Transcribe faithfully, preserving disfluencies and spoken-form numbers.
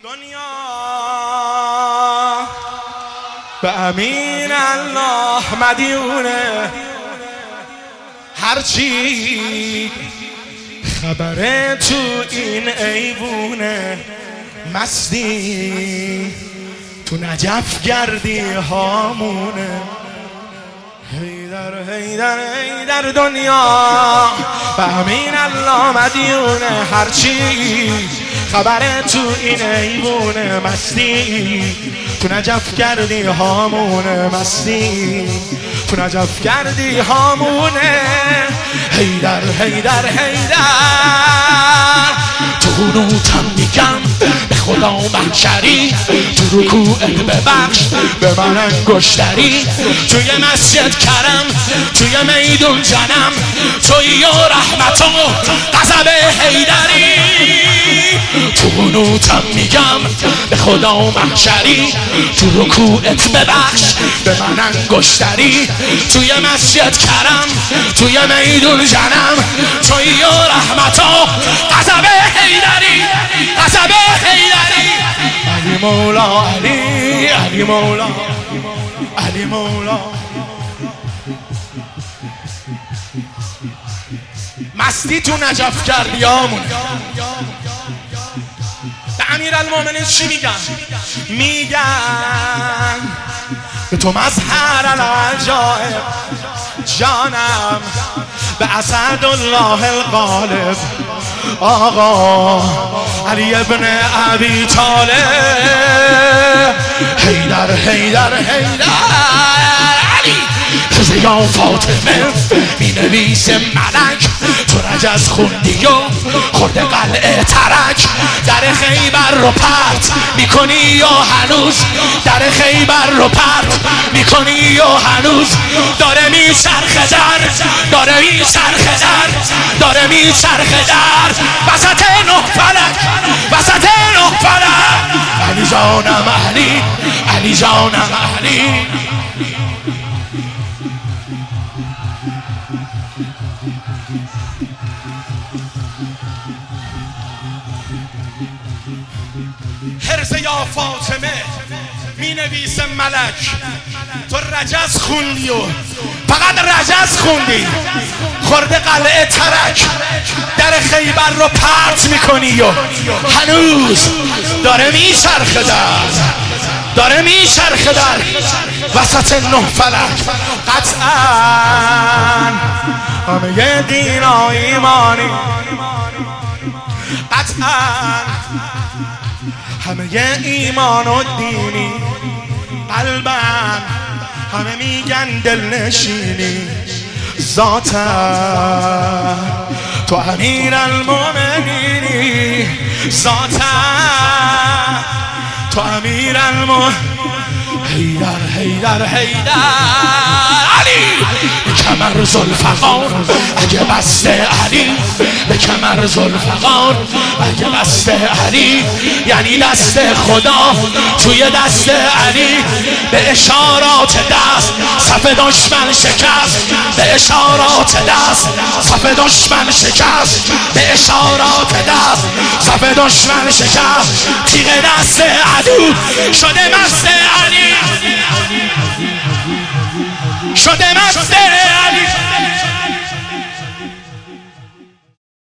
دنیا به امین الله مدیونه، هرچی خبره تو این ایوونه، مستی تو نجف گردی هامونه. هیدر هیدر هیدر دنیا به امین الله مدیونه، هرچی خبره تو این ایوونه، مستی تو نجف کردی هامونه، مستی تو نجف کردی هامونه. هیدر هیدر هیدر تو قنوتم میگم به خدا محشری، تو رکوعت ببخش به من انگشتری، توی مسجد کرم توی میدون جنم، توی و رحمت و غضب حیدری. تو قنوتم میگم به خدا محشری، تو رکوعت ببخش به من انگشتری، توی مسجد کرم توی میدون جنم، توی و رحمت و غضب حیدری، غضب حیدری. علی مولا علی، علی مولا علی مولا. مستی تو نجف کردی آمون. به امیرالمومنین چی میگن؟ میگن به تو مظهر العجائب جانم، به اسدالله الغالب آقا علی ابن ابی طالب. هیدر هیدر هیدر علی یا فاطمه می نویسه ملک، تو رجز خوندی و خورده قلعه ترک، در خیبر رو پرت میکنی یا هنوز، در خیبر رو پرت میکنی یا هنوز، داره میچرخه در، داره میچرخه در، داره میچرخه در وسط نه فلک، وسط نه فلک. علی جانم علی، علی جانم علی. حرز یا فاطمه می نویسه ملک، تو رجز خوندی و فقط رجز خوندی، خورده قلعه ترک، در خیبر رو پرت میکنی و هنوز داره میچرخه در، داره میچرخه در وسط نه فلک. قطعاً همه دین و ایمانی، قطعاً همه ایمان و دینی، قلباً همه میگن دل نشینی، ذاتاً تو امیرالمومنینی، ذاتاً تو امیرالمومنین. هیدر هیدر هیدر علی به کمر ذوالفقار اگه بسته علی، به کمر ذوالفقار اگه بسته علی، یعنی دست خدا توی دست علی. به اشارات دست صف دشمن شکست، به اشارات دست صف دشمن شکست، به اشارات دست صف دشمن شکست. تیغ دست عدو شده مست علی، شده مست علی.